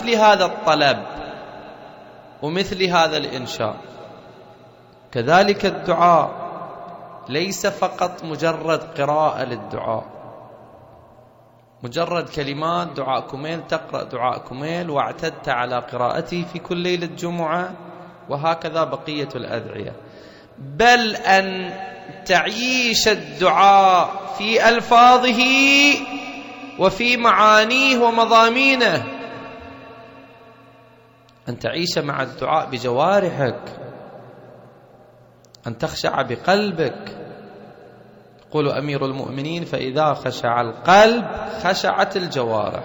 لهذا الطلب ومثل هذا الإنشاء. كذلك الدعاء ليس فقط مجرد قراءة للدعاء، مجرد كلمات دعاء كميل، تقرأ دعاء كميل واعتدت على قراءته في كل ليلة جمعة، وهكذا بقية الأدعية، بل أن تعيش الدعاء في ألفاظه وفي معانيه ومضامينه، أن تعيش مع الدعاء بجوارحك، أن تخشع بقلبك. يقول أمير المؤمنين: فإذا خشع القلب خشعت الجوارح.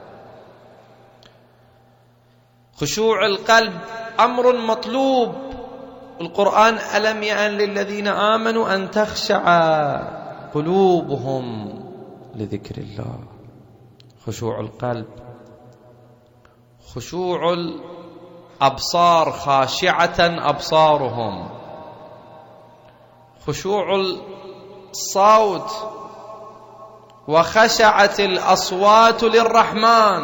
خشوع القلب أمر مطلوب. القرآن: ألم يأن للذين آمنوا أن تخشع قلوبهم لذكر الله. خشوع القلب، خشوع الأبصار، خاشعة أبصارهم، خشوع الصوت، وخشعت الأصوات للرحمن.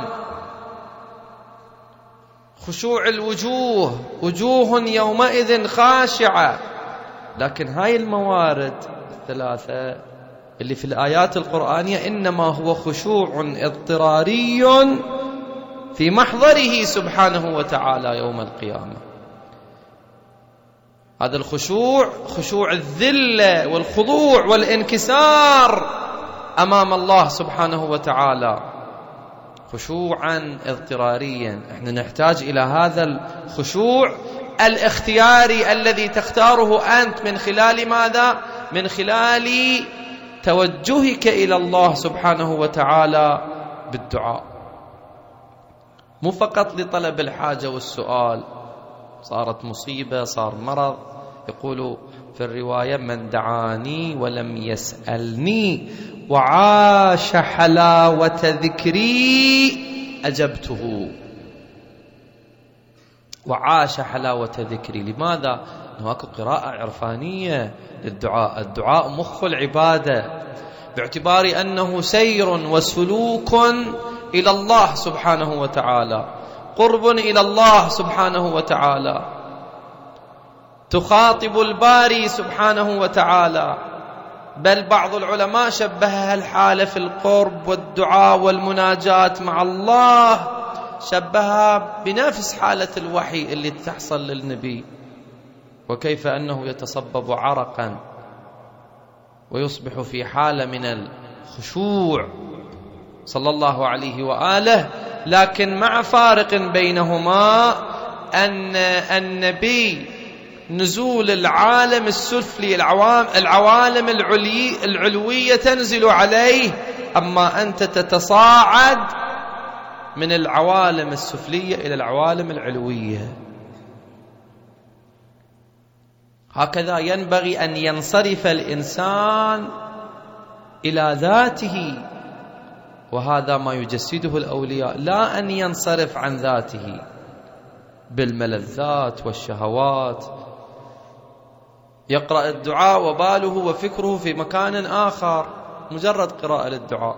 خشوع الوجوه، وجوه يومئذ خاشعة. لكن هاي الموارد الثلاثة اللي في الآيات القرآنية إنما هو خشوع اضطراري في محضره سبحانه وتعالى يوم القيامة. هذا الخشوع خشوع الذلة والخضوع والانكسار أمام الله سبحانه وتعالى، خشوعا اضطراريا. احنا نحتاج إلى هذا الخشوع الاختياري الذي تختاره أنت من خلال ماذا؟ من خلال توجهك إلى الله سبحانه وتعالى بالدعاء، مو فقط لطلب الحاجة والسؤال. صارت مصيبة، صار مرض، يقول في الرواية: من دعاني ولم يسألني وعاش حلاوة ذكري أجبته. وعاش حلاوة ذكري. لماذا؟ هناك قراءة عرفانية للدعاء. الدعاء مخ العبادة، باعتبار أنه سير وسلوك إلى الله سبحانه وتعالى، قرب إلى الله سبحانه وتعالى، تخاطب الباري سبحانه وتعالى. بل بعض العلماء شبهها الحالة في القرب والدعاء والمناجاة مع الله، شبهها بنفس حالة الوحي اللي تحصل للنبي، وكيف أنه يتصبب عرقا ويصبح في حالة من الخشوع صلى الله عليه وآله. لكن مع فارق بينهما، أن النبي نزول العالم السفلي، العوالم العلوية تنزل عليه، أما أنت تتصاعد من العوالم السفلية إلى العوالم العلوية. هكذا ينبغي أن ينصرف الإنسان إلى ذاته، وهذا ما يجسده الأولياء، لا أن ينصرف عن ذاته بالملذات والشهوات، يقرأ الدعاء وباله وفكره في مكان آخر، مجرد قراءة للدعاء.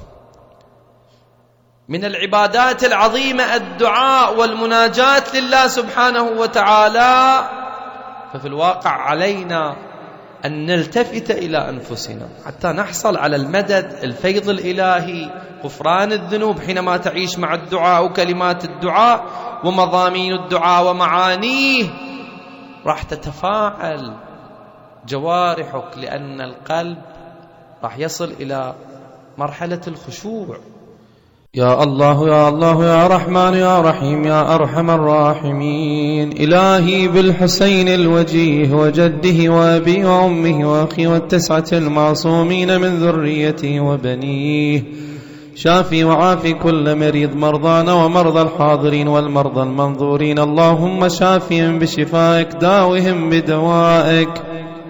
من العبادات العظيمة الدعاء والمناجاة لله سبحانه وتعالى. ففي الواقع علينا أن نلتفت إلى أنفسنا حتى نحصل على المدد، الفيض الإلهي، غفران الذنوب، حينما تعيش مع الدعاء وكلمات الدعاء ومضامين الدعاء ومعانيه، راح تتفاعل جوارحك، لأن القلب راح يصل إلى مرحلة الخشوع. يا الله يا الله يا رحمن يا رحيم يا أرحم الراحمين، إلهي بالحسين الوجيه وجده وأبي وأمه وأخي والتسعة المعصومين من ذريته وبنيه، شافي وعافي كل مريض، مرضانا ومرضى الحاضرين والمرضى المنظورين، اللهم شافهم بشفائك، داوهم بدوائك،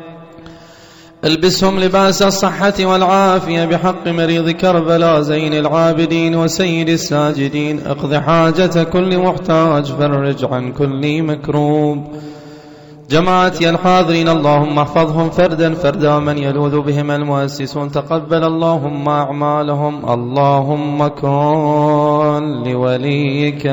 البسهم لباس الصحة والعافية بحق مريض كربلاء زين العابدين وسيد الساجدين، اقض حاجة كل محتاج، فرج عن كل مكروب، جماعتي الحاضرين اللهم احفظهم فردا فردا ومن يلوذ بهم المؤسسون تقبل اللهم أعمالهم. اللهم كن لوليك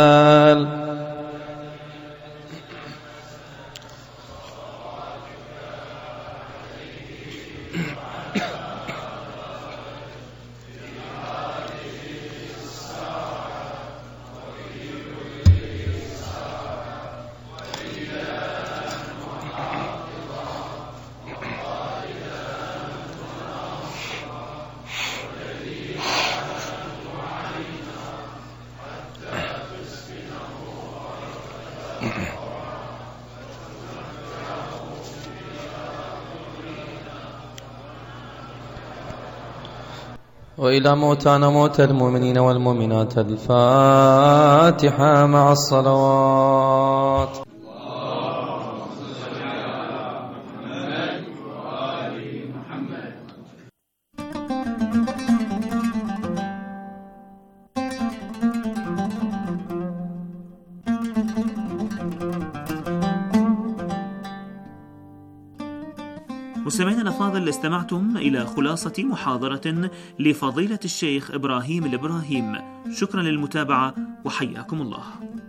وإلى موتانا موتى المؤمنين والمؤمنات. الفاتحة مع الصلوات. مستمعينا الأفاضل، استمعتم إلى خلاصة محاضرة لفضيلة الشيخ إبراهيم الإبراهيم. شكرا للمتابعة وحياكم الله.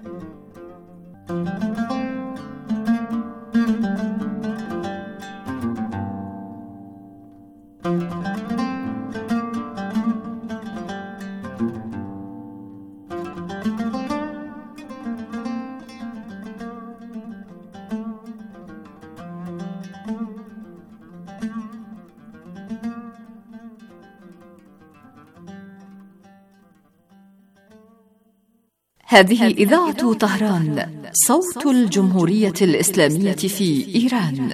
هذه إذاعة طهران، صوت الجمهورية الإسلامية في إيران.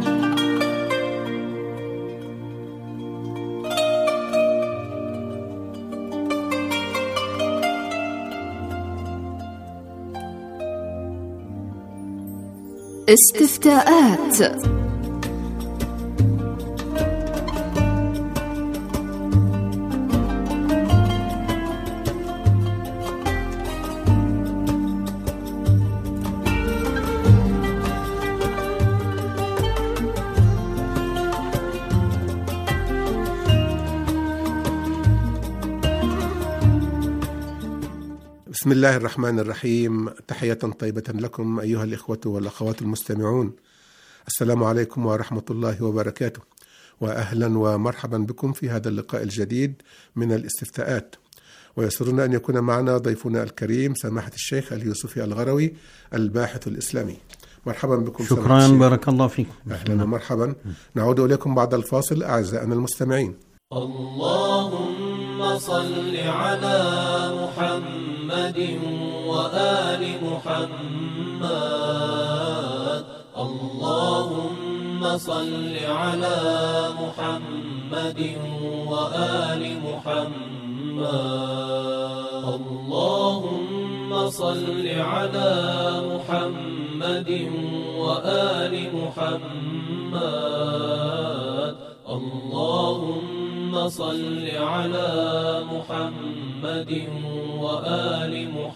استفتاءات. بسم الله الرحمن الرحيم. تحية طيبة لكم أيها الإخوة والأخوات المستمعون. السلام عليكم ورحمة الله وبركاته، وأهلا ومرحبا بكم في هذا اللقاء الجديد من الاستفتاءات. ويسرنا أن يكون معنا ضيفنا الكريم سماحة الشيخ اليوسفي الغروي الباحث الإسلامي. مرحبا بكم. شكرا، بارك الله فيكم. أهلا ومرحبا. نعود إليكم بعد الفاصل أعزائنا المستمعين. اللهم صل على محمد وآل محمد. اللهم صل على محمد وآل محمد. اللهم صل على محمد وآل محمد. اللهم صل على محمد وآل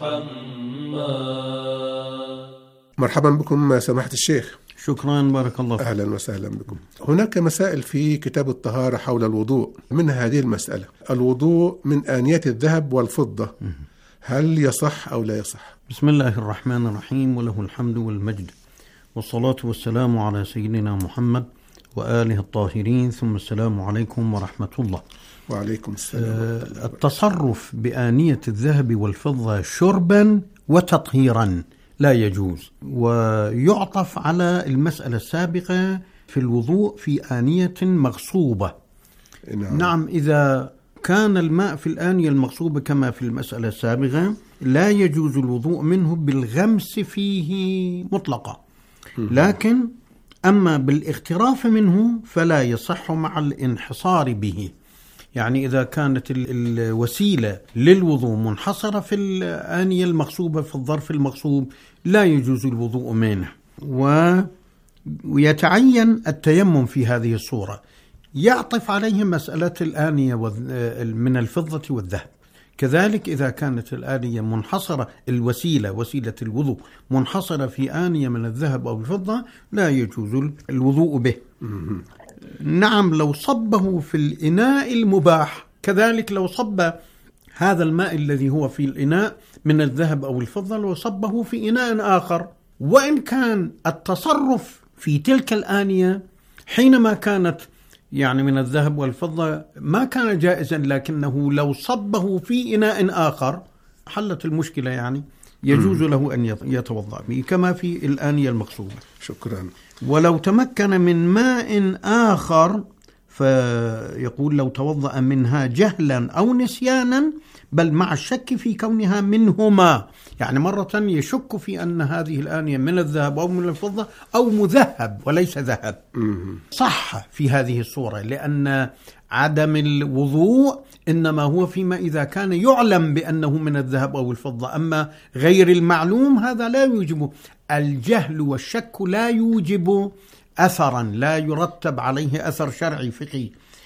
محمد. مرحبا بكم سماحة الشيخ. شكرا، بارك الله فيك. أهلا وسهلا بكم. هناك مسائل في كتاب الطهارة حول الوضوء. من هذه المسألة الوضوء من آنية الذهب والفضة، هل يصح أو لا يصح؟ بسم الله الرحمن الرحيم، وله الحمد والمجد، والصلاة والسلام على سيدنا محمد وآله الطاهرين، ثم السلام عليكم ورحمة الله. وعليكم السلام. التصرف بآنية الذهب والفضة شربا وتطهيرا لا يجوز، ويعطف على المسألة السابقة في الوضوء في آنية مغصوبة. نعم، إذا كان الماء في الآنية المغصوبة كما في المسألة السابقة لا يجوز الوضوء منه بالغمس فيه مطلقا، لكن أما بالاغتراف منه فلا يصح مع الانحصار به. يعني إذا كانت الوسيلة للوضوء منحصرة في الآنية المغصوبة في الظرف المغصوب لا يجوز الوضوء منه، ويتعين التيمم في هذه الصورة. يعطف عليه مسألة الآنية من الفضة والذهب، كذلك إذا كانت الآنية منحصرة، وسيلة الوضوء منحصرة في آنية من الذهب أو الفضة لا يجوز الوضوء به. نعم، لو صبه في الإناء المباح، كذلك لو صب هذا الماء الذي هو في الإناء من الذهب أو الفضة لو صبه في إناء آخر، وإن كان التصرف في تلك الآنية حينما كانت يعني من الذهب والفضة ما كان جائزا، لكنه لو صبه في إناء آخر حلت المشكلة، يعني يجوز له أن يتوضأ به كما في الآنية المقصودة. شكرا. ولو تمكن من ماء آخر فيقول لو توضأ منها جهلا أو نسيانا بل مع الشك في كونها منهما، يعني مرة يشك في أن هذه الآنية من الذهب أو من الفضة أو مذهب وليس ذهب، صح في هذه الصورة، لأن عدم الوضوء إنما هو فيما إذا كان يعلم بأنه من الذهب أو الفضة، أما غير المعلوم هذا لا يوجب. الجهل والشك لا يوجب أثرا، لا يرتب عليه أثر شرعي فقهي،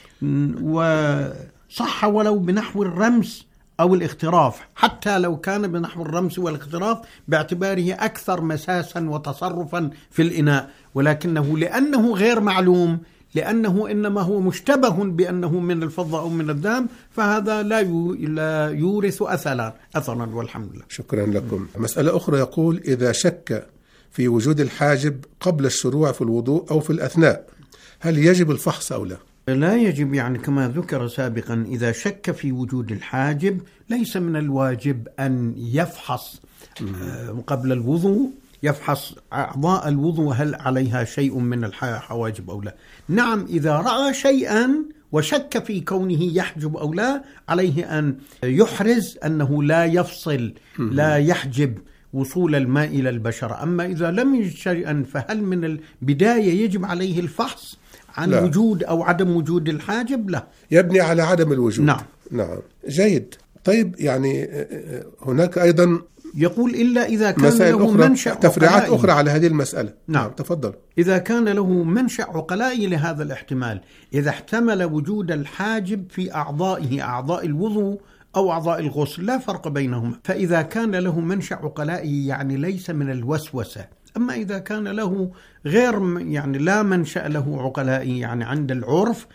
وصح ولو بنحو الرمس أو الاغتراف، حتى لو كان بنحو الرمس والاغتراف باعتباره أكثر مساسا وتصرفا في الإناء، ولكنه لأنه غير معلوم، لأنه إنما هو مشتبه بأنه من الفضة أو من الذهب، فهذا لا يورث أثرا والحمد لله. شكرا لكم. مسألة أخرى يقول إذا شك في وجود الحاجب قبل الشروع في الوضوء أو في الأثناء هل يجب الفحص أو لا؟ لا يجب، يعني كما ذكر سابقا إذا شك في وجود الحاجب ليس من الواجب أن يفحص قبل الوضوء، يفحص أعضاء الوضوء هل عليها شيء من الحواجب أو لا. نعم، إذا رأى شيئا وشك في كونه يحجب أو لا عليه أن يحرز أنه لا يفصل لا يحجب وصول الماء إلى البشرة. أما إذا لم يجد شيئا فهل من البداية يجب عليه الفحص عن لا. وجود أو عدم وجود الحاجب؟ لا، يبني على عدم الوجود. نعم. جيد. طيب، يعني هناك أيضا يقول إلا إذا كان له منشأ تفريعات أخرى على هذه المسألة. نعم، تفضل. إذا كان له منشأ عقلائي لهذا الاحتمال، إذا احتمل وجود الحاجب في أعضائه، أعضاء الوضوء أو أعضاء الغسل، لا فرق بينهما، فإذا كان له منشأ عقلائي يعني ليس من الوسوسة. أما إذا كان له غير يعني لا منشأ له عقلائي، يعني عند العرف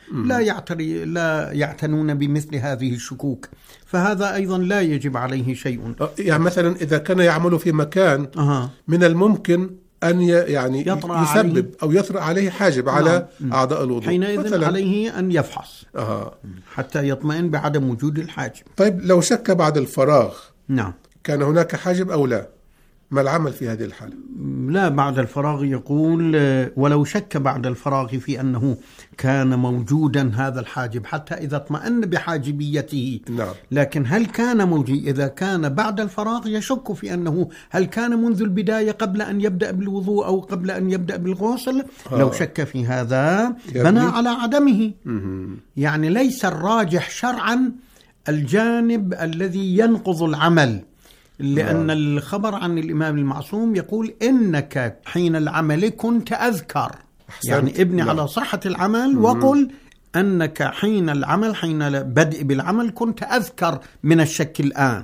لا يعتنون بمثل هذه الشكوك، فهذا أيضا لا يجب عليه شيء. يعني مثلا إذا كان يعمل في مكان من الممكن أن يعني يسبب أو يطرأ عليه حاجب على أعضاء الوضوء، حينئذ عليه أن يفحص حتى يطمئن بعدم وجود الحاجب. طيب، لو شك بعد الفراغ نعم كان هناك حاجب أو لا، ما العمل في هذه الحالة؟ لا، بعد الفراغ يقول ولو شك بعد الفراغ في أنه كان موجودا هذا الحاجب حتى إذا اطمأن بحاجبيته. نعم. لكن هل كان موجود؟ إذا كان بعد الفراغ يشك في أنه هل كان منذ البداية قبل أن يبدأ بالوضوء أو قبل أن يبدأ بالغسل. لو شك في هذا بنى على عدمه. يعني ليس الراجح شرعا الجانب الذي ينقض العمل، لأن الخبر عن الإمام المعصوم يقول إنك حين العمل كنت أذكر، يعني ابني على صحة العمل وقل أنك حين العمل، حين بدء بالعمل كنت أذكر من الشك الآن.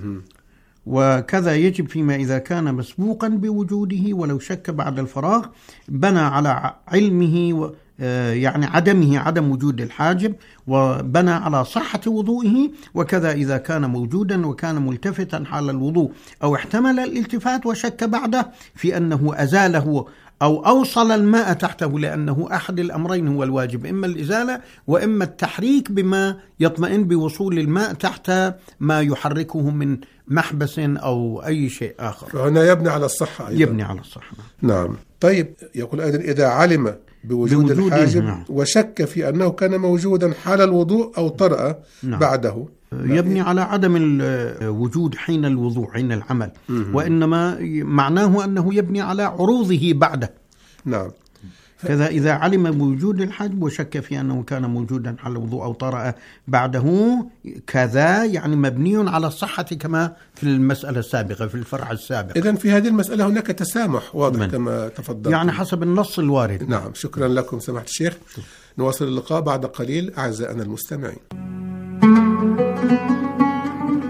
وكذا يجب فيما إذا كان مسبوقا بوجوده ولو شك بعد الفراغ بنى على علمه يعني عدمه، عدم وجود الحاجب، وبنى على صحة وضوئه. وكذا إذا كان موجودا وكان ملتفتا حال الوضوء أو احتمل الالتفات وشك بعده في أنه أزاله أو أوصل الماء تحته، لأنه أحد الأمرين هو الواجب، إما الإزالة وإما التحريك بما يطمئن بوصول الماء تحت ما يحركه من محبس أو أي شيء آخر. فهنا يبني على الصحة أيضا. يبني على الصحة. نعم. طيب، يقول أيضا إذا علم بوجود الحاجب وشك في أنه كان موجودا حال الوضوء أو طرأ بعده، يبني على عدم الوجود حين الوضوء، حين العمل، وإنما معناه أنه يبني على عروضه بعده. نعم. كذا إذا علم بوجود الحجب وشك في أنه كان موجودا حال الوضوء أو طرأ بعده، كذا يعني مبني على الصحة كما في المسألة السابقة في الفرع السابق. إذن في هذه المسألة هناك تسامح واضح كما تفضلت، يعني حسب النص الوارد. نعم. شكرا لكم سماحة الشيخ. نواصل اللقاء بعد قليل أعزائنا المستمعين.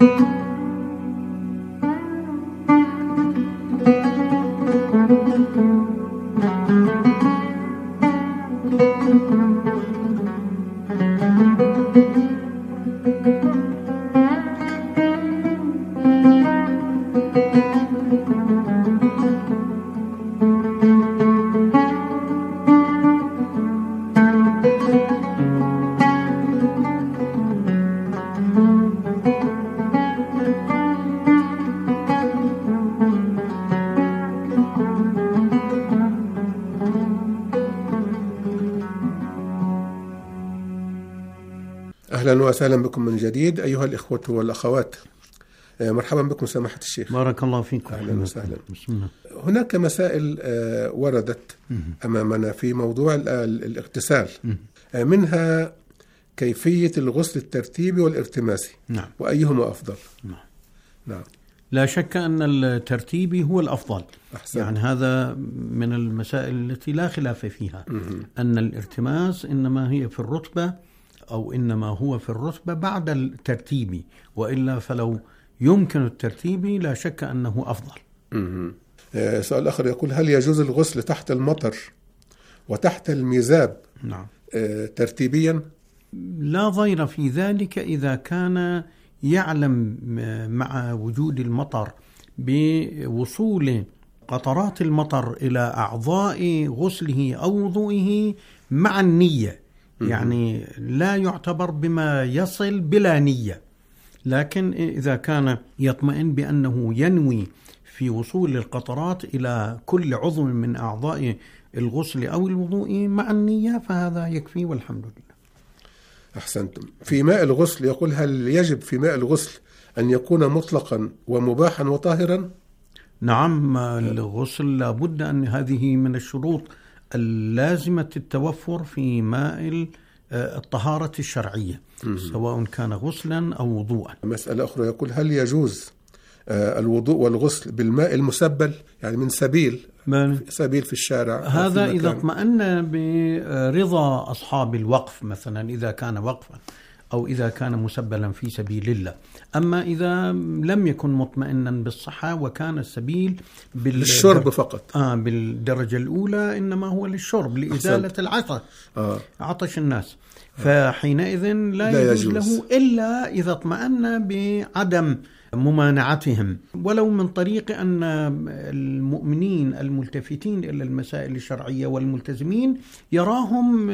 أهلا وسهلا بكم من جديد أيها الإخوة والأخوات. مرحبا بكم سماحة الشيخ. بارك الله فيكم. أهلا وسهلا. بسم الله. هناك مسائل وردت أمامنا في موضوع الاغتسال، منها كيفية الغسل الترتيبي والارتماسي. نعم. وأيهما أفضل؟ نعم. لا شك أن الترتيبي هو الأفضل. أحسن. يعني هذا من المسائل التي لا خلاف فيها، أن الارتماس إنما هي في الرتبة أو إنما هو في الرتبة بعد الترتيبي، وإلا فلو يمكن الترتيبي لا شك أنه أفضل. سؤال آخر يقول: هل يجوز الغسل تحت المطر وتحت الميزاب؟ نعم. ترتيبيا؟ لا ضير في ذلك إذا كان يعلم مع وجود المطر بوصول قطرات المطر إلى أعضاء غسله أو وضوئه مع النية، يعني لا يعتبر بما يصل بلا نية. لكن إذا كان يطمئن بأنه ينوي في وصول القطرات إلى كل عضو من أعضاء الغسل أو الوضوء مع النية فهذا يكفي والحمد لله. أحسنتم. في ماء الغسل يقول: هل يجب في ماء الغسل أن يكون مطلقا ومباحا وطاهرا؟ نعم، الغسل لابد أن هذه من الشروط اللازمة التوفر في ماء الطهارة الشرعية، سواء كان غسلا أو وضوءا. مسألة أخرى يقول: هل يجوز الوضوء والغسل بالماء المسبل، يعني من سبيل في الشارع؟ هذا إذا اطمأن برضا أصحاب الوقف، مثلا إذا كان وقفا أو إذا كان مسبلا في سبيل الله. أما إذا لم يكن مطمئنا بالصحة وكان السبيل للشرب فقط، بالدرجة الأولى إنما هو للشرب لإزالة العطش، عطش الناس، فحينئذ لا يجوز له إلا إذا اطمأن بعدم ممانعتهم، ولو من طريق أن المؤمنين الملتفتين إلى المسائل الشرعية والملتزمين يراهم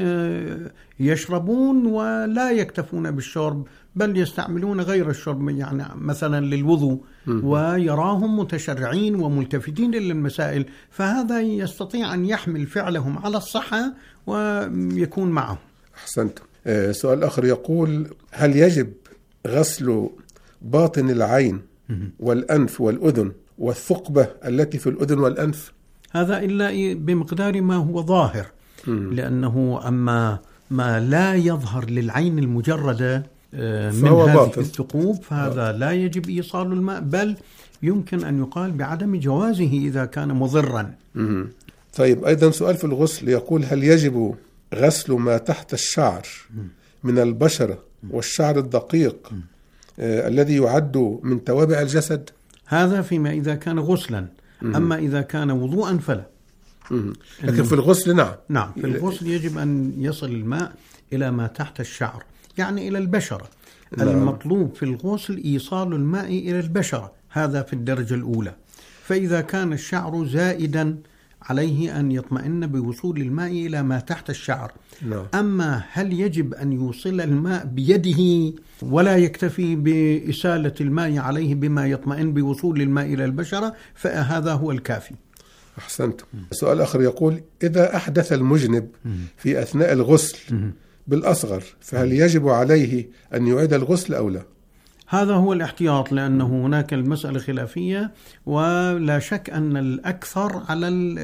يشربون ولا يكتفون بالشرب بل يستعملون غير الشرب، يعني مثلا للوضوء، ويراهم متشرعين وملتفتين إلى المسائل، فهذا يستطيع أن يحمل فعلهم على الصحة ويكون معهم. أحسنت. سؤال آخر يقول: هل يجب غسل باطن العين والأنف والأذن والثقبة التي في الأذن والأنف؟ هذا إلا بمقدار ما هو ظاهر، لأنه أما ما لا يظهر للعين المجردة من هذه الثقوب فهذا لا يجب إيصال الماء، بل يمكن أن يقال بعدم جوازه إذا كان مضرا. طيب، أيضا سؤال في الغسل يقول: هل يجب غسل ما تحت الشعر من البشرة والشعر الدقيق الذي يعد من توابع الجسد؟ هذا فيما إذا كان غسلا، أما إذا كان وضوءا فلا. لكن في الغسل نعم، في الغسل يجب أن يصل الماء إلى ما تحت الشعر، يعني إلى البشرة. المطلوب في الغسل إيصال الماء إلى البشرة، هذا في الدرجة الأولى. فإذا كان الشعر زائدا عليه أن يطمئن بوصول الماء إلى ما تحت الشعر. أما هل يجب أن يوصل الماء بيده ولا يكتفي بإسالة الماء عليه بما يطمئن بوصول الماء إلى البشرة، فهذا هو الكافي. أحسنت. سؤال آخر يقول: إذا أحدث المجنب في أثناء الغسل بالأصغر فهل يجب عليه أن يعيد الغسل أو لا؟ هذا هو الاحتياط، لأنه هناك المسألة خلافية، ولا شك أن الأكثر على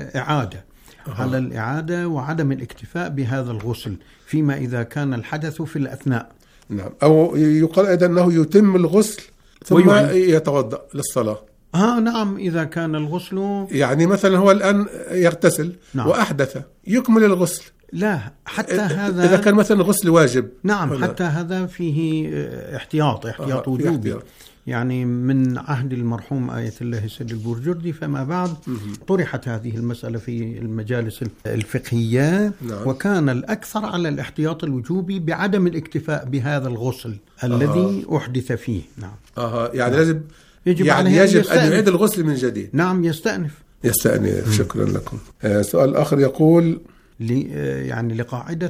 الإعادة وعدم الاكتفاء بهذا الغسل فيما إذا كان الحدث في الأثناء. نعم. أو يقال أيضا أنه يتم الغسل ثم يتوضأ للصلاة. نعم، إذا كان الغسل يعني مثلا هو الآن يغتسل نعم. وأحدث يكمل الغسل. لا، حتى هذا إذا كان مثلا الغسل واجب. نعم، حتى هذا فيه احتياط وجوبي. يعني من عهد المرحوم آية الله سيد البورجردي فما بعد طرحت هذه المسألة في المجالس الفقهية. نعم. وكان الأكثر على الاحتياط الوجوبي بعدم الاكتفاء بهذا الغسل الذي أحدث فيه. نعم. يعني لازم يجب أن يعيد الغسل من جديد. نعم، يستأنف. شكرا لكم. سؤال آخر يقول يعني لقاعدة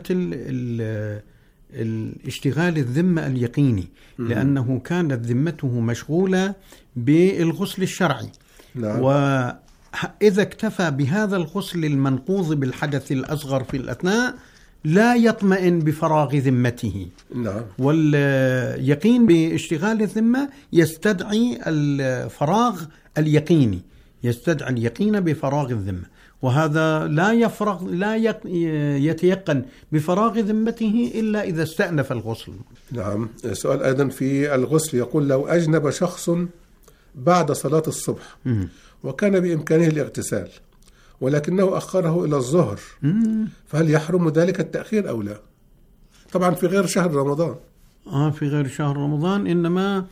الاشتغال الذمة اليقيني، لأنه كانت ذمته مشغولة بالغسل الشرعي. نعم. وإذا اكتفى بهذا الغسل المنقوض بالحدث الأصغر في الأثناء لا يطمئن بفراغ ذمته. نعم. واليقين باشتغال الذمة يستدعي الفراغ اليقيني، يستدعي اليقين بفراغ الذمة، وهذا لا يتيقن بفراغ ذمته إلا إذا استأنف الغسل. نعم. سؤال أيضا في الغسل يقول: لو أجنب شخص بعد صلاة الصبح وكان بإمكانه الاغتسال ولكنه أخره إلى الظهر، فهل يحرم ذلك التأخير أو لا؟ طبعا في غير شهر رمضان. في غير شهر رمضان، إنما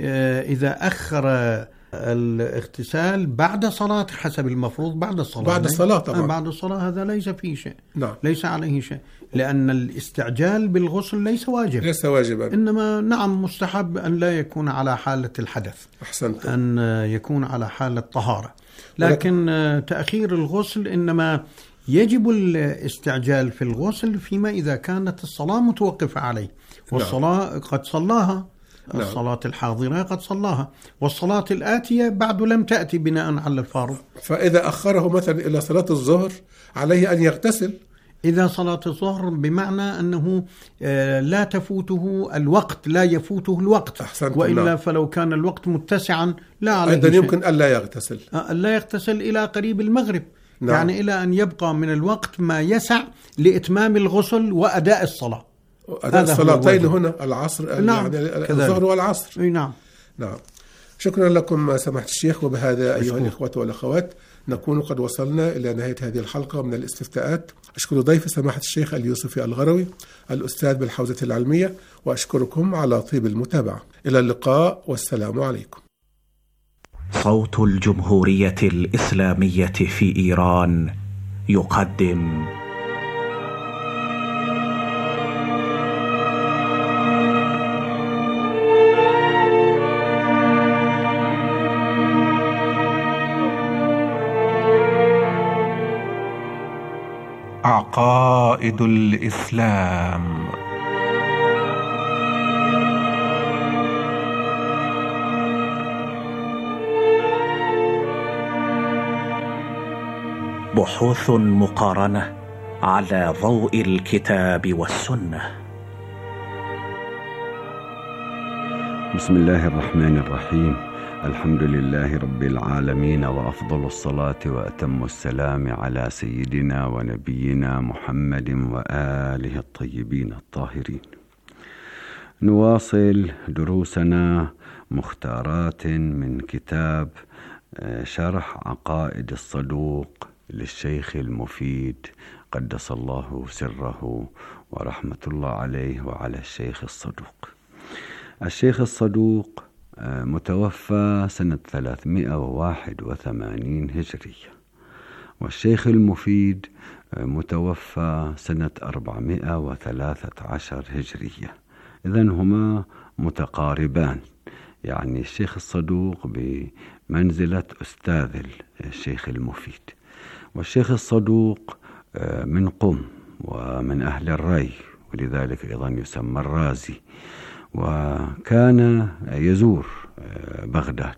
إذا أخر الاغتسال بعد صلاة حسب المفروض بعد الصلاة طبعا. بعد الصلاة هذا ليس فيه شيء. نعم. ليس عليه شيء، لأن الاستعجال بالغسل ليس واجبا، إنما نعم مستحب أن لا يكون على حالة الحدث. أحسنت. أن يكون على حالة طهارة، لكن تأخير الغسل إنما يجب الاستعجال في الغسل فيما إذا كانت الصلاة متوقفة عليه، والصلاة قد صلاها. نعم. الصلاة الحاضرة قد صلاها، والصلاة الآتية بعد لم تأتي بناء على الفارض. فإذا أخره مثلا إلى صلاة الظهر عليه أن يغتسل. إذا صلاة الظهر بمعنى أنه لا تفوته الوقت، لا يفوته الوقت. أحسنت. وإلا نعم. فلو كان الوقت متسعا لا عليه أيضا شيء. يمكن ألا يغتسل. لا يغتسل إلى قريب المغرب. نعم. يعني إلى أن يبقى من الوقت ما يسع لإتمام الغسل وأداء الصلاة. الصلاتين هنا العصر. نعم. يعني الظهر والعصر. نعم. نعم. شكرا لكم سماحة الشيخ. وبهذا أيها الإخوة والأخوات نكون قد وصلنا إلى نهاية هذه الحلقة من الاستفتاءات. أشكر ضيف سماحة الشيخ اليوسفي الغروي الأستاذ بالحوزة العلمية، وأشكركم على طيب المتابعة. إلى اللقاء والسلام عليكم. صوت الجمهورية الإسلامية في إيران يقدم عقائد الإسلام. بحوث مقارنة على ضوء الكتاب والسنة. بسم الله الرحمن الرحيم. الحمد لله رب العالمين، وأفضل الصلاة وأتم السلام على سيدنا ونبينا محمد وآله الطيبين الطاهرين. نواصل دروسنا مختارات من كتاب شرح عقائد الصدوق للشيخ المفيد قدس الله سره ورحمة الله عليه وعلى الشيخ الصدوق. الشيخ الصدوق متوفى سنة 381 هجرية، والشيخ المفيد متوفى سنة 413 هجرية. إذن هما متقاربان، يعني الشيخ الصدوق بمنزلة أستاذ الشيخ المفيد، والشيخ الصدوق من قم ومن أهل الري، ولذلك أيضا يسمى الرازي، وكان يزور بغداد،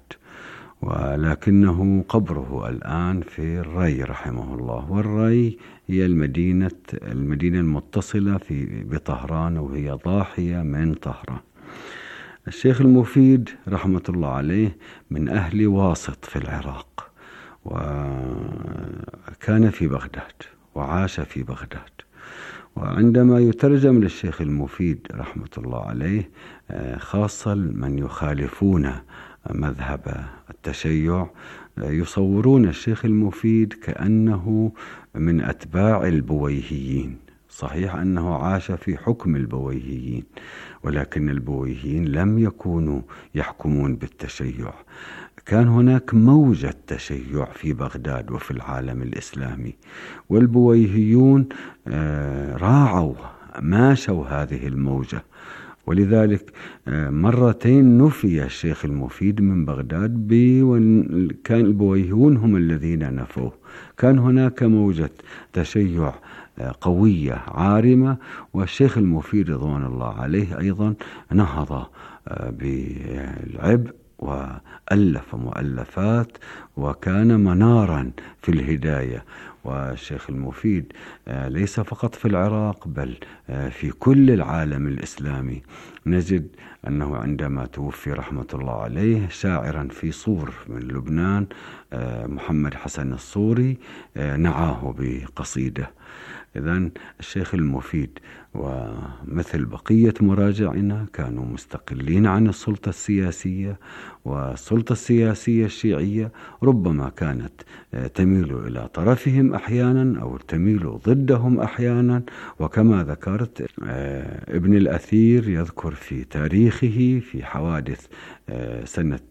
ولكنه قبره الآن في الري رحمه الله. والري هي المدينة المتصلة بطهران، وهي ضاحية من طهران. الشيخ المفيد رحمة الله عليه من أهل واسط في العراق، وكان في بغداد وعاش في بغداد. وعندما يترجم للشيخ المفيد رحمة الله عليه، خاصة من يخالفون مذهب التشيع يصورون الشيخ المفيد كأنه من أتباع البويهيين. صحيح أنه عاش في حكم البويهيين، ولكن البويهيين لم يكونوا يحكمون بالتشيع. كان هناك موجة تشيع في بغداد وفي العالم الإسلامي، والبويهيون راعوا ماشوا هذه الموجة، ولذلك مرتين نفي الشيخ المفيد من بغداد كان البويهيون هم الذين نفوه. كان هناك موجة تشيع قوية عارمة، والشيخ المفيد رضوان الله عليه أيضا نهض بالعبء وألف مؤلفات وكان منارا في الهداية. والشيخ المفيد ليس فقط في العراق بل في كل العالم الإسلامي. نجد أنه عندما توفي رحمة الله عليه شاعرا في صور من لبنان محمد حسن الصوري نعاه بقصيدة. إذن الشيخ المفيد ومثل بقية مراجعنا كانوا مستقلين عن السلطة السياسية، والسلطة السياسية الشيعية ربما كانت تميل إلى طرفهم أحيانا أو تميل ضدهم أحيانا. وكما ذكرت ابن الأثير يذكر في تاريخه في حوادث سنة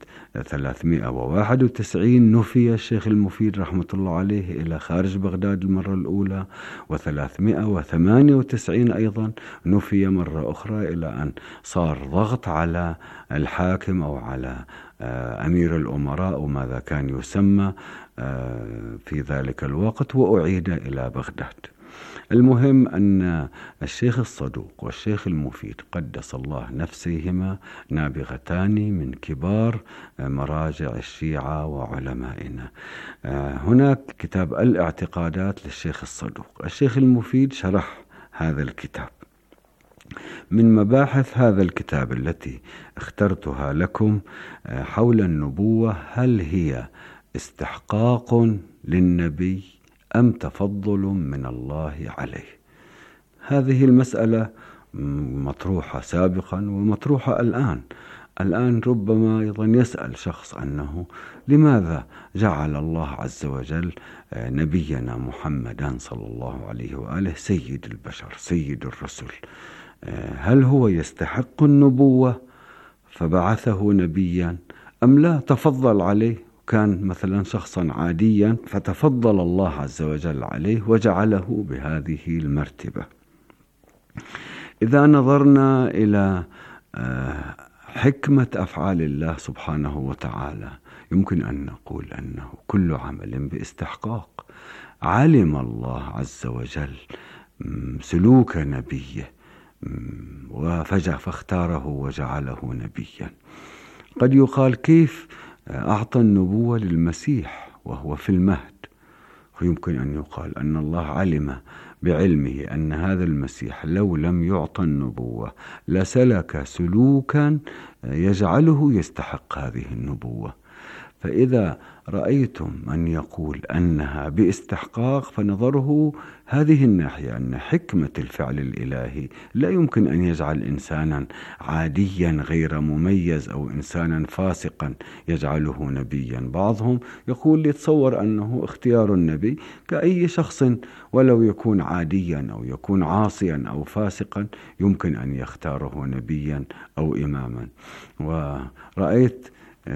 391 نفي الشيخ المفيد رحمة الله عليه إلى خارج بغداد المرة الأولى، و398 أيضا نفي مرة أخرى إلى أن صار ضغط على الحاكم أو على أمير الأمراء أو ماذا كان يسمى في ذلك الوقت، وأعيد إلى بغداد. المهم أن الشيخ الصدوق والشيخ المفيد قدس الله نفسيهما نابغتان من كبار مراجع الشيعة وعلمائنا. هناك كتاب الاعتقادات للشيخ الصدوق. الشيخ المفيد شرح هذا الكتاب. من مباحث هذا الكتاب التي اخترتها لكم حول النبوة: هل هي استحقاق للنبي أم تفضل من الله عليه؟ هذه المسألة مطروحة سابقا ومطروحة الآن ربما أيضا يسأل شخص أنه لماذا جعل الله عز وجل نبينا محمدا صلى الله عليه وآله سيد البشر سيد الرسل؟ هل هو يستحق النبوة فبعثه نبيا أم لا تفضل عليه؟ كان مثلا شخصا عاديا فتفضل الله عز وجل عليه وجعله بهذه المرتبة. إذا نظرنا إلى حكمة أفعال الله سبحانه وتعالى يمكن أن نقول أنه كل عمل باستحقاق. علم الله عز وجل سلوك نبيه فاختاره وجعله نبيا. قد يقال كيف أعطى النبوة للمسيح وهو في المهد؟ ويمكن أن يقال أن الله علم بعلمه أن هذا المسيح لو لم يعطى النبوة لسلك سلوكا يجعله يستحق هذه النبوة. فإذا رأيتم من يقول أنها باستحقاق فنظره هذه الناحية، أن حكمة الفعل الإلهي لا يمكن أن يجعل إنسانا عاديا غير مميز أو إنسانا فاسقا يجعله نبيا. بعضهم يقول يتصور أنه اختيار النبي كأي شخص ولو يكون عاديا أو يكون عاصيا أو فاسقا يمكن أن يختاره نبيا أو إماما. ورأيت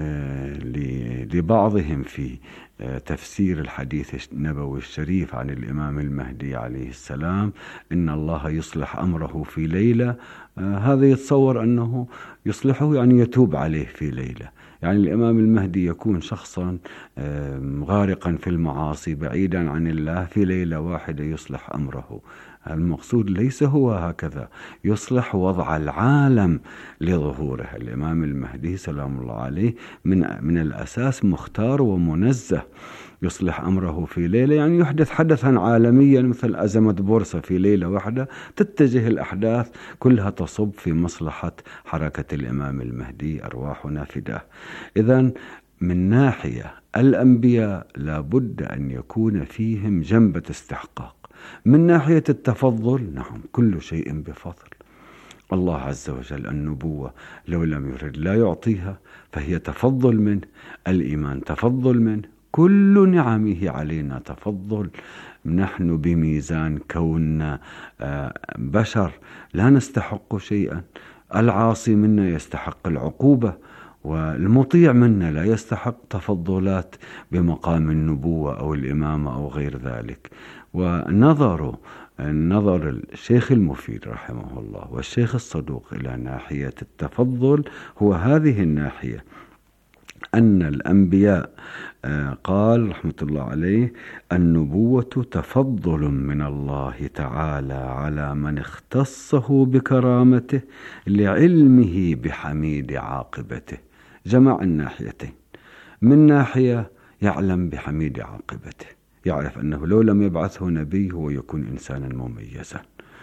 لبعضهم في تفسير الحديث النبوي الشريف عن الإمام المهدي عليه السلام إن الله يصلح أمره في ليلة، هذا يتصور أنه يصلحه يعني يتوب عليه في ليلة. يعني الإمام المهدي يكون شخصا غارقا في المعاصي بعيدا عن الله، في ليلة واحدة يصلح أمره. المقصود ليس هو هكذا، يصلح وضع العالم لظهوره. الإمام المهدي سلام الله عليه من الأساس مختار ومنزه، يصلح أمره في ليلة يعني يحدث حدثا عالميا مثل أزمة بورصة في ليلة واحدة تتجه الأحداث كلها تصب في مصلحة حركة الإمام المهدي أرواحنا فداه. إذن من ناحية الأنبياء لابد أن يكون فيهم جنبة استحقاق. من ناحية التفضل نعم كل شيء بفضل. الله عز وجل النبوة لو لم يرد لا يعطيها، فهي تفضل منه. الإيمان تفضل منه. كل نعمه علينا تفضل. نحن بميزان كوننا بشر لا نستحق شيئا. العاصي منا يستحق العقوبة، والمطيع منا لا يستحق تفضلات بمقام النبوة أو الإمامة أو غير ذلك. ونظر الشيخ المفيد رحمه الله والشيخ الصدوق إلى ناحية التفضل هو هذه الناحية، أن الأنبياء قال رحمة الله عليه: النبوة تفضل من الله تعالى على من اختصه بكرامته لعلمه بحميد عاقبته. جمع الناحيتين. من ناحية يعلم بحميد عاقبته، يعرف أنه لو لم يبعثه نبي هو يكون إنسانا مميزا،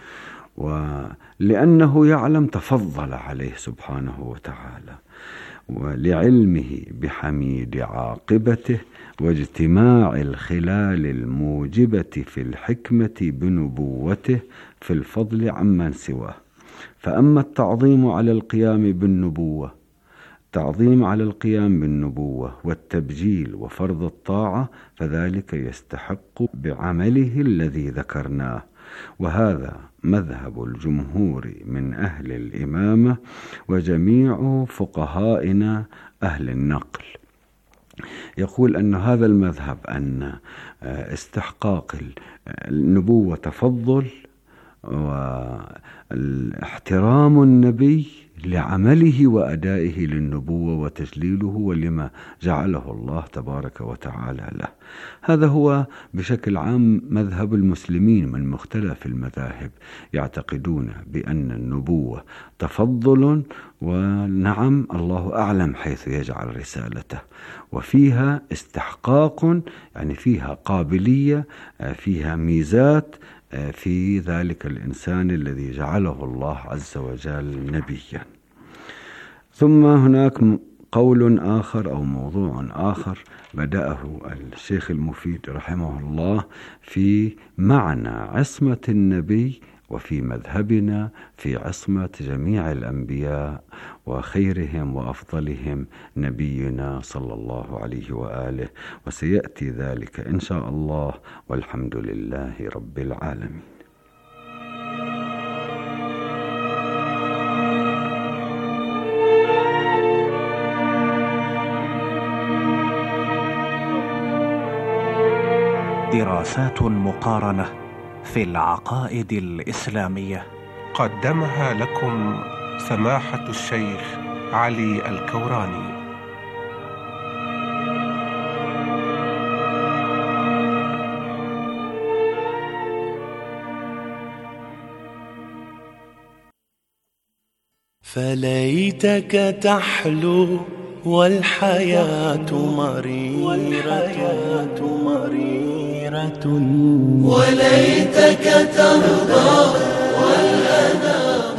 ولأنه يعلم تفضل عليه سبحانه وتعالى، ولعلمه بحميد عاقبته واجتماع الخلال الموجبة في الحكمة بنبوته في الفضل عمن سواه. فأما التعظيم على القيام بالنبوة والتبجيل وفرض الطاعة فذلك يستحق بعمله الذي ذكرناه، وهذا مذهب الجمهور من أهل الإمامة وجميع فقهائنا أهل النقل. يقول أن هذا المذهب أن استحقاق النبوة تفضل، واحترام النبي لعمله وأدائه للنبوة وتجليله ولما جعله الله تبارك وتعالى له. هذا هو بشكل عام مذهب المسلمين من مختلف المذاهب، يعتقدون بأن النبوة تفضل، ونعم الله أعلم حيث يجعل رسالته، وفيها استحقاق، يعني فيها قابلية، فيها ميزات في ذلك الإنسان الذي جعله الله عز وجل نبيا. ثم هناك قول آخر أو موضوع آخر بدأه الشيخ المفيد رحمه الله في معنى عصمة النبي، وفي مذهبنا في عصمة جميع الأنبياء وخيرهم وأفضلهم نبينا صلى الله عليه وآله، وسيأتي ذلك إن شاء الله، والحمد لله رب العالمين. دراسات مقارنة في العقائد الإسلامية قدمها لكم سماحة الشيخ علي الكوراني. فليتك تحلو والحياة مريرة وليتك ترضى والأنام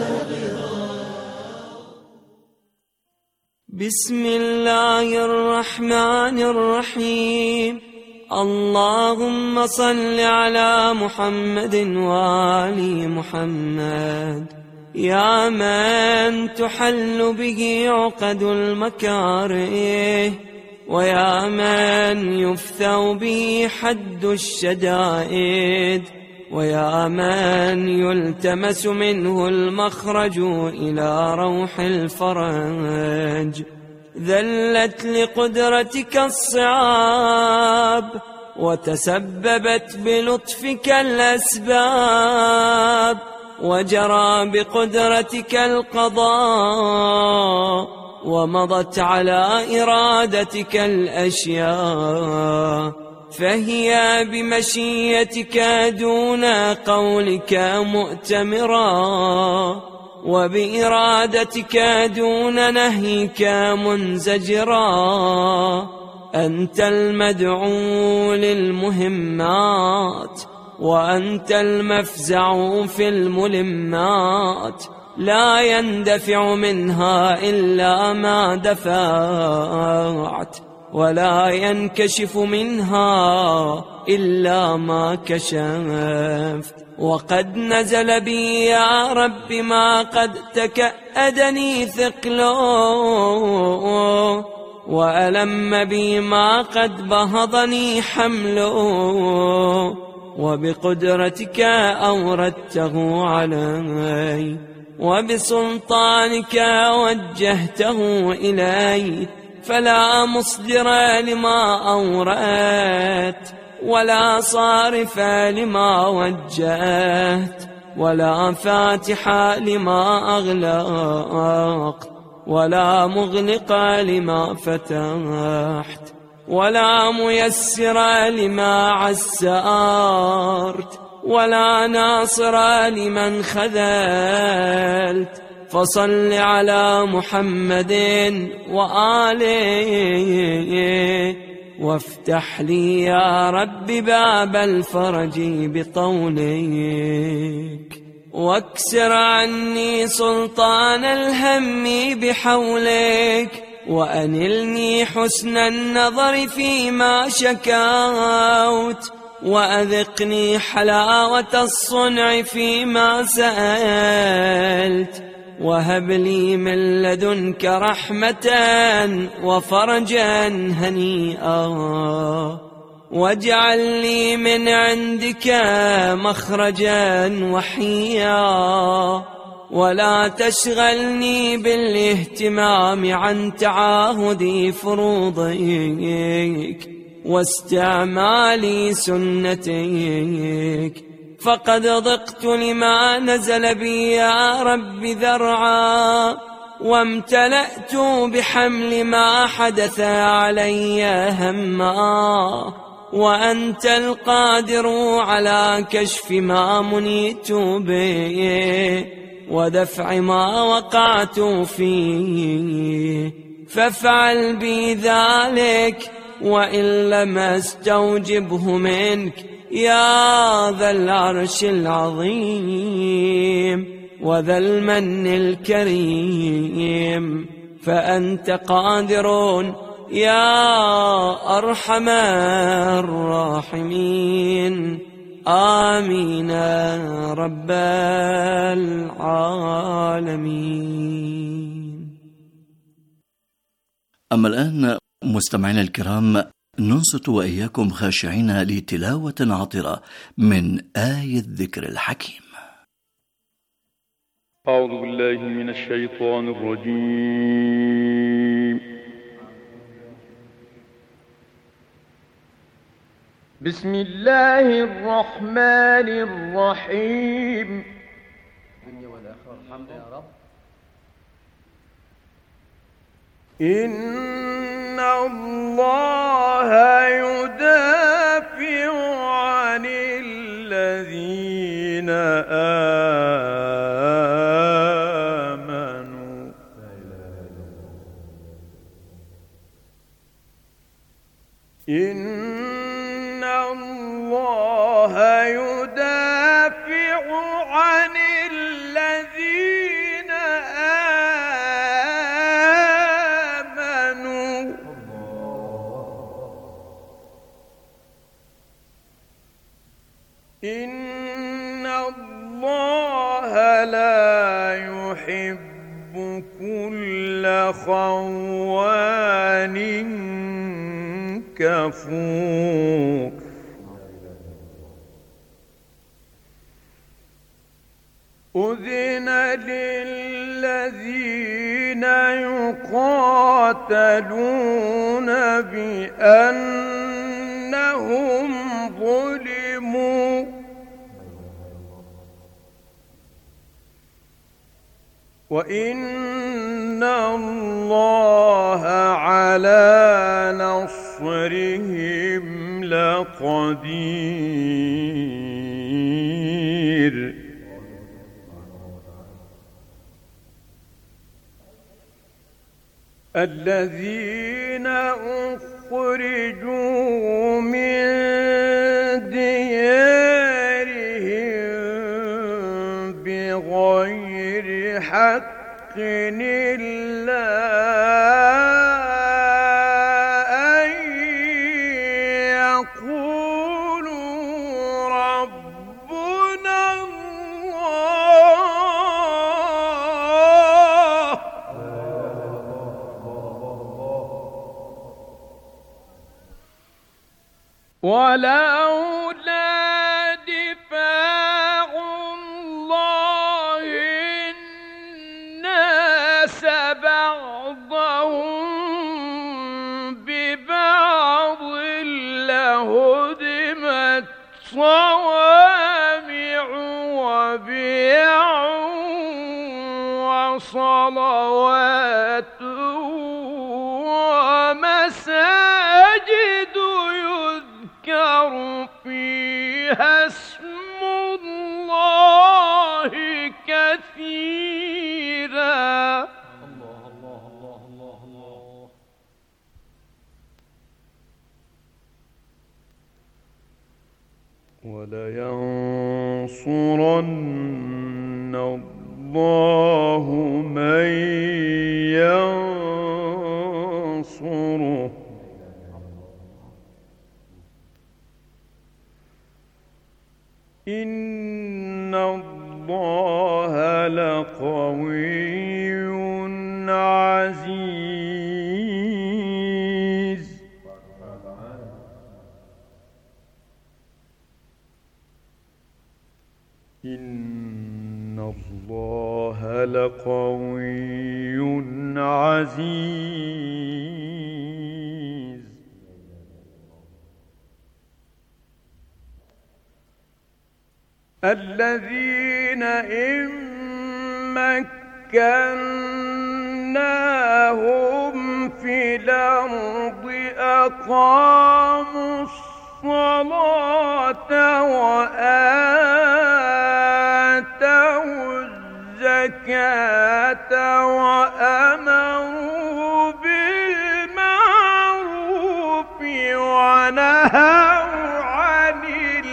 بسم الله الرحمن الرحيم. اللهم صل على محمد وآل محمد، يا من تحل به عقد المكاره، ويا من يفثو به حد الشدائد، ويا من يلتمس منه المخرج إلى روح الفرج. ذلت لقدرتك الصعاب، وتسببت بلطفك الأسباب، وجرى بقدرتك القضاء، ومضت على إرادتك الأشياء، فهي بمشيتك دون قولك مؤتمرا، وبإرادتك دون نهيك منزجرا. أنت المدعو للمهمات، وأنت المفزع في الملمات، لا يندفع منها إلا ما دفعت، ولا ينكشف منها إلا ما كشفت. وقد نزل بي يا رب ما قد تكأدني ثقله، وألم بي ما قد بهضني حمله، وبقدرتك أوردته علي، وبسلطانك وجهته إلي، فلا مصدر لما أوردت، ولا صارف لما وجهت، ولا فاتح لما أغلقت، ولا مغلق لما فتحت، ولا ميسر لما عسرت، ولا ناصر لمن خذلت. فصل على محمد وآله، وافتح لي يا رب باب الفرج بطولك، واكسر عني سلطان الهم بحولك، وأنلني حسن النظر فيما شكوت، وأذقني حلاوة الصنع فيما سألت، وهب لي من لدنك رحمة وفرجا هنيئا، واجعل لي من عندك مخرجا وحيا، ولا تشغلني بالاهتمام عن تعاهد فروضك واستعمال سنتك، فقد ضقت لما نزل بي يا رب ذرعا، وامتلأت بحمل ما حدث علي هما، وأنت القادر على كشف ما منيت به، ودفع ما وقعت فيه، فافعل بي ذلك، وإن لم استوجبه منك يا ذا العرش العظيم وذا المن الكريم، فأنت قادر يا أرحم الراحمين. آمين رب العالمين. أما الآن مستمعينا الكرام، ننصت وإياكم خاشعين لتلاوة عطرة من آية الذكر الحكيم. أعوذ بالله من الشيطان الرجيم. بسم الله الرحمن الرحيم. إن الله يدافع عن الذين آمنوا إن الله يدافع عن الذين آمنوا إن الله لا يحب كل خوان كفور. أذن للذين يقاتلون بأنهم ظلموا وإن الله على نصرهم لقدير. الذين أخرجوا من ديارهم بغير حق إلا أن ولولا دفاع الله الناس بعضهم ببعض لهدمت صوامع وبيع وصلوات ومساجد يذكر فيها اسم الله كثيرا. ولينصرن الله من ينصره إن الله لقوي عزيز. إن الله لقوي عزيز. الذين إن مكناهم في الأرض أقاموا الصلاة وآتوا الزكاة وأمروا بالمعروف ونهوا عن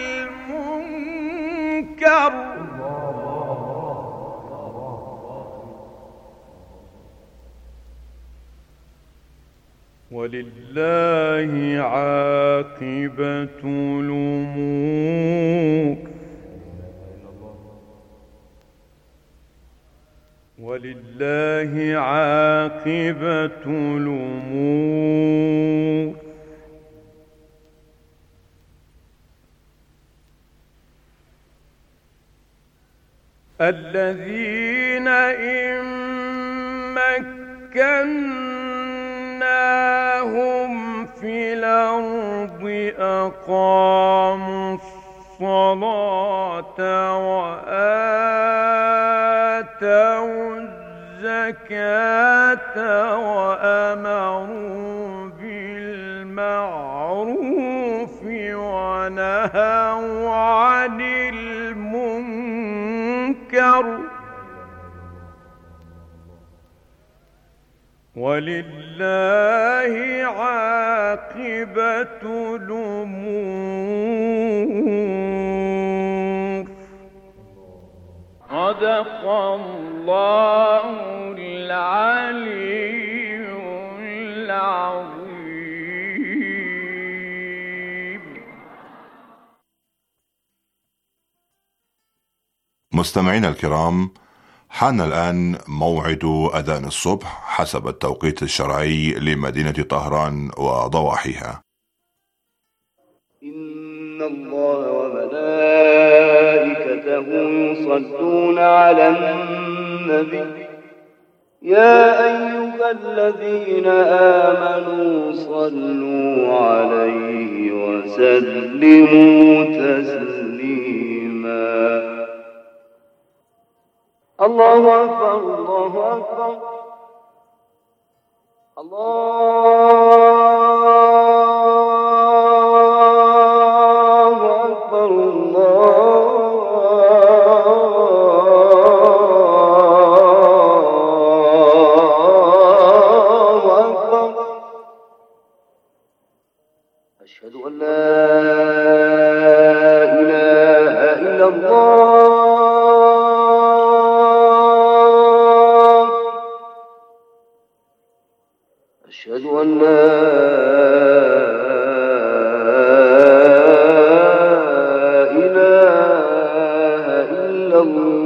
المنكر ولله عاقبة الأمور. ولله عاقبة الأمور. الذين إن مكناهم في الأرض أقاموا الصلاة وآتوا الزكاة وأمروا بالمعروف ونهوا عن المنكر ولله عاقبة الأمور. صدق الله العلي العظيم. مستمعينا الكرام، حان الآن موعد أذان الصبح حسب التوقيت الشرعي لمدينة طهران وضواحيها. إن الله وملائكته يصلون على النبي يا أيها الذين آمنوا صلوا عليه وسلموا تسليما. الله أكبر الله أكبر الله أكبر الله أكبر. أشهد أن لا إله إلا الله. أشهد أن لا إله إلا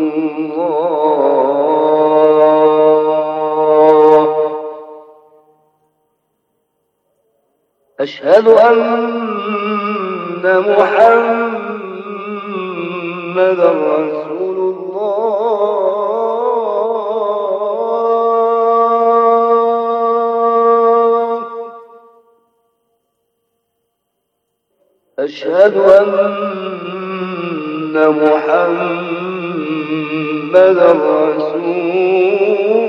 الله. أشهد أن محمدا رسول الله أشهد أن محمدا رسول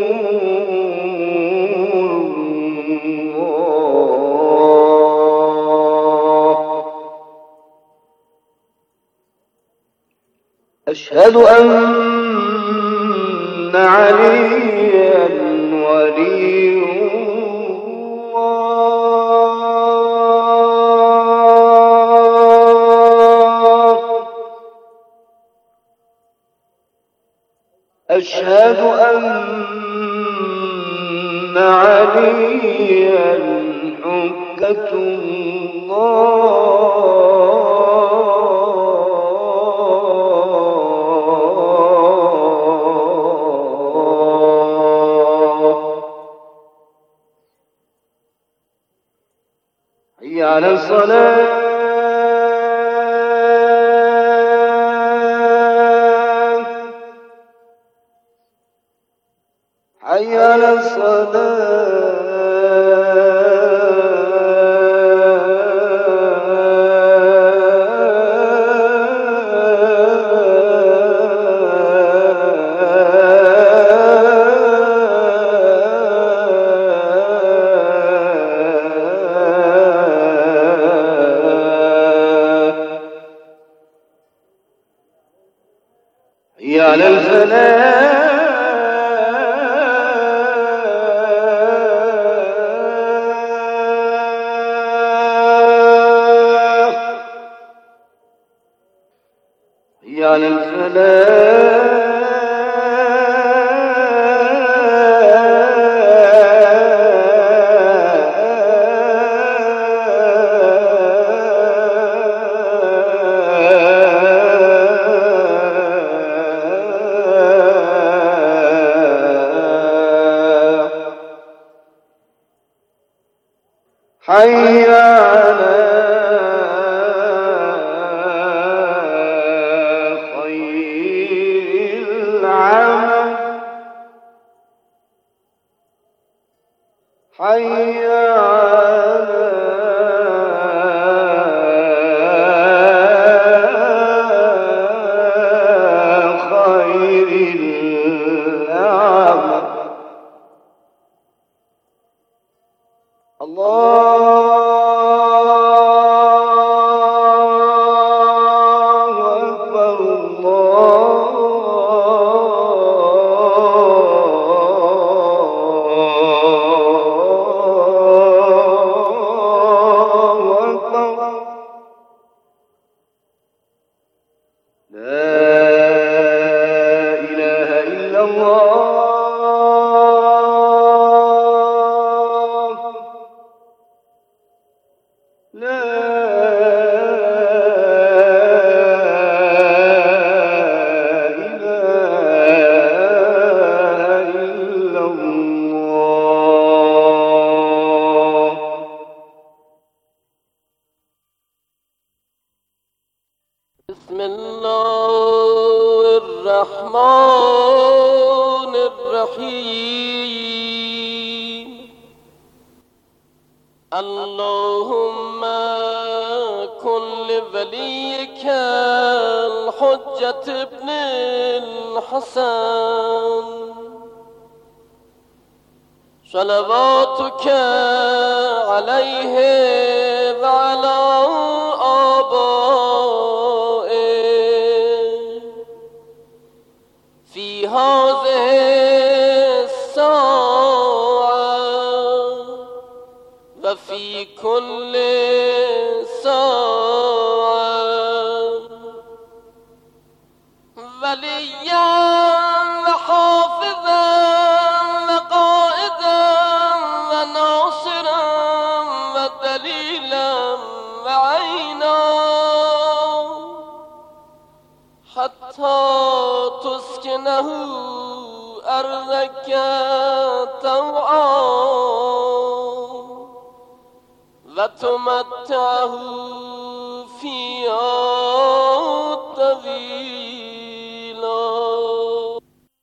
أشهد أن عليا ولي الله أشهد أن عليا حجة الله على الصلاة حي على على الفلاح على الفلاح حي على خير العمل حي على خير العمل الله أكبر الله أكبر لا إله إلا الله لا إله إلا الله بسم الله الرحمن الرحيم اللهم كن لوليك الحجة ابن الحسن صلواتك عليه وعلى آبائه في هذه الساعة وفي كل ساعة وليا وحافظا وقائدا وناصرا ودليلا وعينا حتى تسكنه أرضك طوعا وتمتعه فيها طويلا.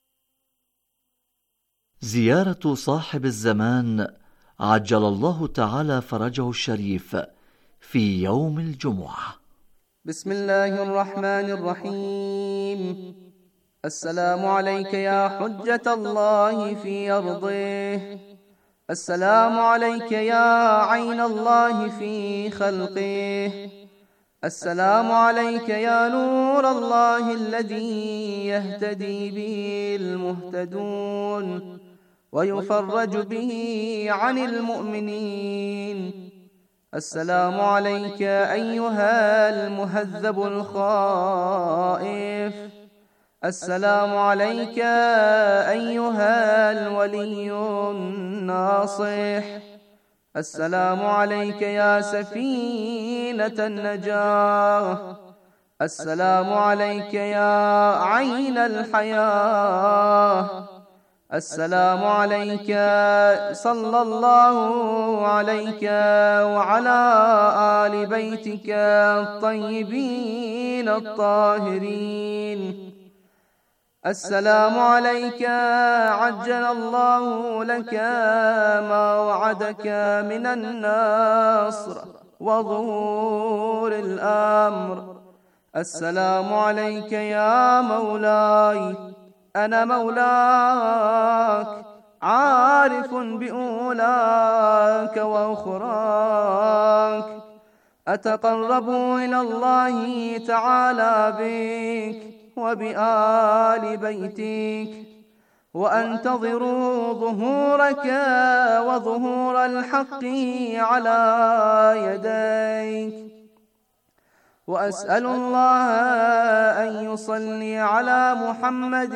زيارة صاحب الزمان عجل الله تعالى فرجه الشريف في يوم الجمعة. بسم الله الرحمن الرحيم. السلام عليك يا حجة الله في أرضه، السلام عليك يا عين الله في خلقه، السلام عليك يا نور الله الذي يهتدي به المهتدون ويفرج به عن المؤمنين. السلام عليك أيها المهذب الخائف، السلام عليك أيها الولي الناصح، السلام عليك يا سفينة النجاة، السلام عليك يا عين الحياة، السلام عليك صلى الله عليك وعلى آل بيتك الطيبين الطاهرين. السلام عليك عجل الله لك ما وعدك من النصر وظهور الأمر. السلام عليك يا مولاي، أنا مولاك عارف بأولاك وأخراك، أتقرب إلى الله تعالى بك وبآل بيتك، وأنتظر ظهورك وظهور الحق على يديك، وأسأل الله أن يصلي على محمد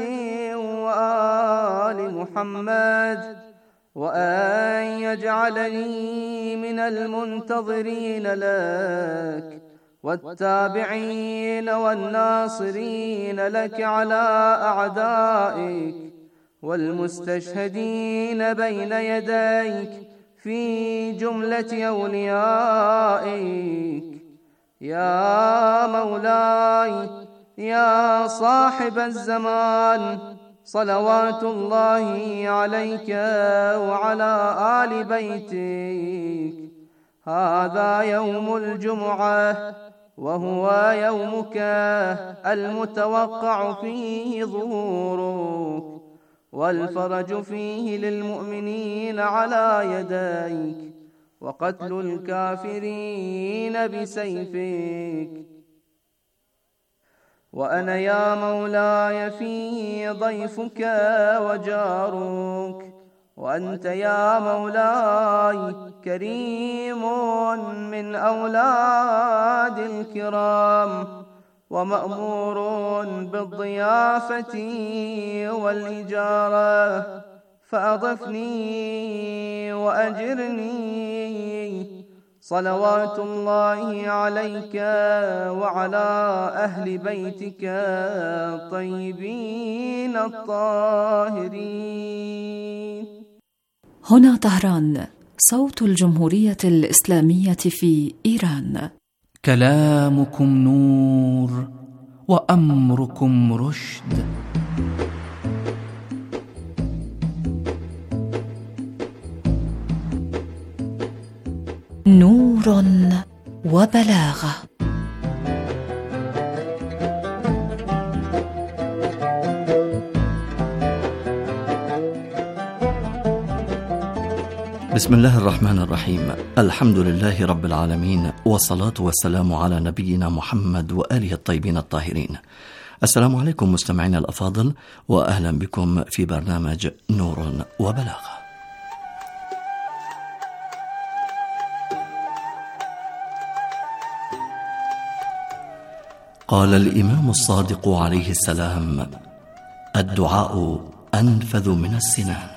وآل محمد، وأن يجعلني من المنتظرين لك والتابعين والناصرين لك على أعدائك، والمستشهدين بين يديك في جملة أوليائك. يا مولاي يا صاحب الزمان، صلوات الله عليك وعلى آل بيتك. هذا يوم الجمعة، وهو يومك المتوقع فيه ظهورك، والفرج فيه للمؤمنين على يديك، وقتل الكافرين بسيفك. وأنا يا مولاي فيه ضيفك وجارك، وأنت يا مولاي كريم من أولاد الكرام، ومأمور بالضيافة والإجارة، فأضفني وأجرني. صلوات الله عليك وعلى أهل بيتك الطيبين الطاهرين. هنا طهران، صوت الجمهورية الإسلامية في إيران. كلامكم نور وأمركم رشد. نور وبلاغة. بسم الله الرحمن الرحيم. الحمد لله رب العالمين، والصلاة والسلام على نبينا محمد وآله الطيبين الطاهرين. السلام عليكم مستمعينا الأفاضل، وأهلا بكم في برنامج نور وبلاغة. قال الإمام الصادق عليه السلام: الدعاء أنفذ من السنان.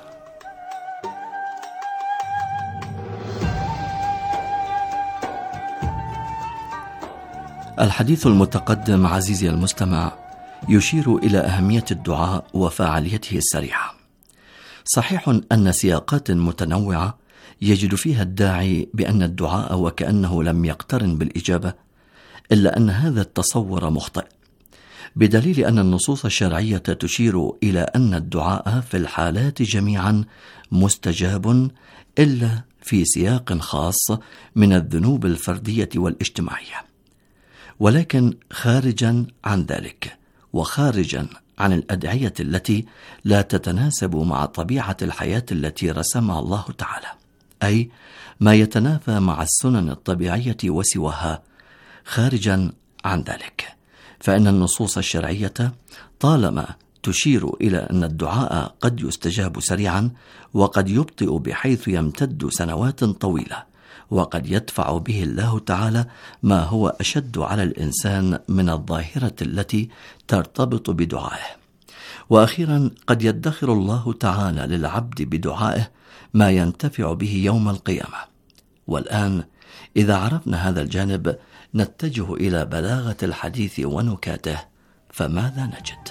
الحديث المتقدم عزيزي المستمع يشير إلى أهمية الدعاء وفاعليته السريعة. صحيح أن سياقات متنوعة يجد فيها الداعي بأن الدعاء وكأنه لم يقترن بالإجابة إلا أن هذا التصور مخطئ، بدليل أن النصوص الشرعية تشير إلى أن الدعاء في الحالات جميعا مستجاب إلا في سياق خاص من الذنوب الفردية والاجتماعية، ولكن خارجا عن ذلك وخارجا عن الأدعية التي لا تتناسب مع طبيعة الحياة التي رسمها الله تعالى، أي ما يتنافى مع السنن الطبيعية وسواها. خارجا عن ذلك فإن النصوص الشرعية طالما تشير إلى أن الدعاء قد يستجاب سريعا وقد يبطئ بحيث يمتد سنوات طويلة، وقد يدفع به الله تعالى ما هو أشد على الإنسان من الظاهرة التي ترتبط بدعائه. وأخيرا قد يدخر الله تعالى للعبد بدعائه ما ينتفع به يوم القيامة. والآن إذا عرفنا هذا الجانب نتجه إلى بلاغة الحديث ونكاته، فماذا نجد؟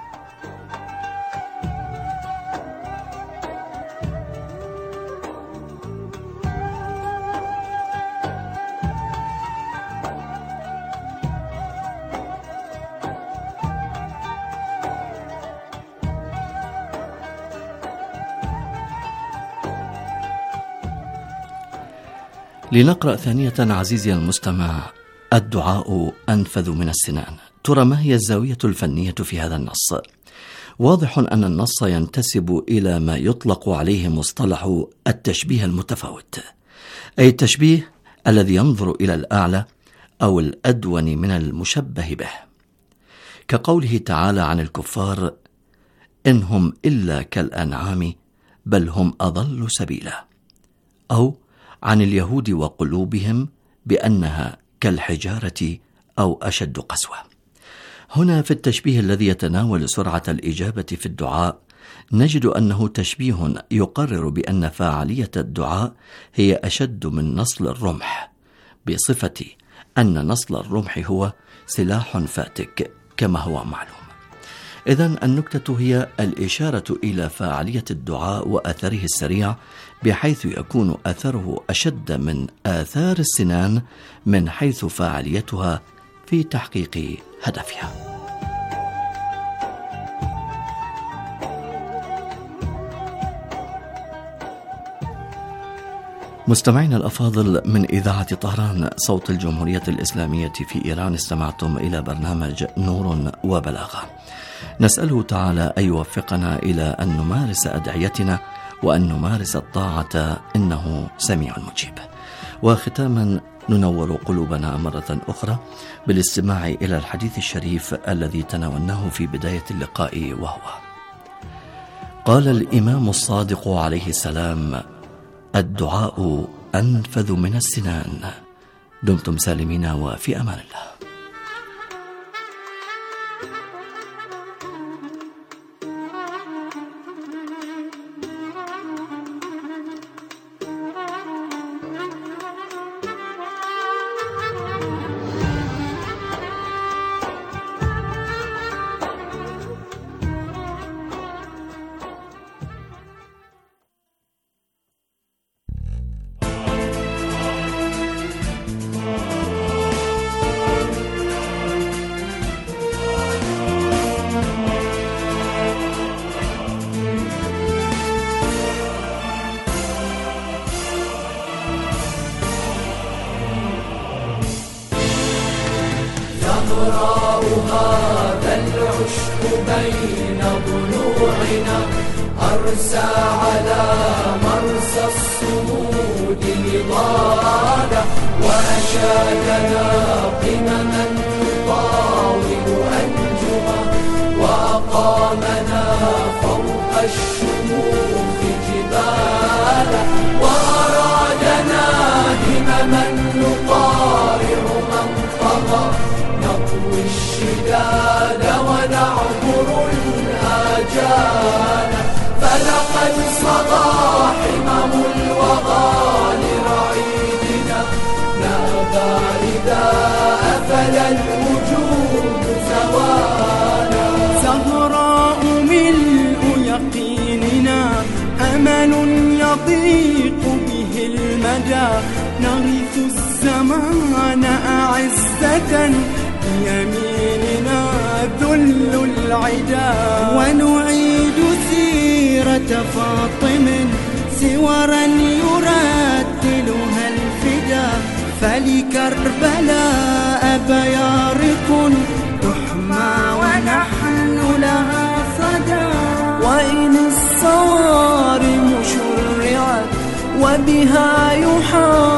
لنقرأ ثانية عزيزي المستمع: الدعاء أنفذ من السنان. ترى ما هي الزاوية الفنية في هذا النص؟ واضح أن النص ينتسب إلى ما يطلق عليه مصطلح التشبيه المتفاوت، أي التشبيه الذي ينظر إلى الأعلى أو الأدون من المشبه به، كقوله تعالى عن الكفار: إنهم إلا كالأنعام بل هم أضل سبيلا، أو عن اليهود وقلوبهم بأنها كالحجارة أو أشد قسوة. هنا في التشبيه الذي يتناول سرعة الإجابة في الدعاء نجد أنه تشبيه يقرر بأن فاعلية الدعاء هي أشد من نصل الرمح، بصفة أن نصل الرمح هو سلاح فاتك كما هو معلوم. إذن النكتة هي الإشارة إلى فاعلية الدعاء وأثره السريع، بحيث يكون أثره أشد من آثار السنان من حيث فاعليتها في تحقيق هدفها. مستمعين الأفاضل، من إذاعة طهران صوت الجمهورية الإسلامية في إيران، استمعتم إلى برنامج نور وبلاغة. نسأله تعالى أن يوفقنا إلى أن نمارس أدعيتنا وأن نمارس الطاعة، إنه سميع مجيب. وختاما ننور قلوبنا مرة أخرى بالاستماع إلى الحديث الشريف الذي تناولناه في بداية اللقاء، وهو: قال الإمام الصادق عليه السلام: الدعاء أنفذ من السنان. دمتم سالمين وفي أمان الله. زهراء هذا العشق بين ضلوعنا أرسى على مرسى الصمود نضالا، وأشادنا قمما نطاول أنجما، وأقامنا فوق الشموخ جبالا، وأرادنا همما نطارع من طغى، نطوي الشداد ونعبر الآجال، فلقد صدى حمم الوغى لرعيدنا، نابى إذا أفل الوجود زوالا. زهراء ملء يقيننا، أمل يضيق به المدى، العلا نغيث الزمان أعزة بيميننا ذل العدا ونعيد سيرة فاطم سورا يرتلها الفدا فلكربلاء بيارق تحمى ونحن لها صدى وإن الصوارم شرعت وبها يحاول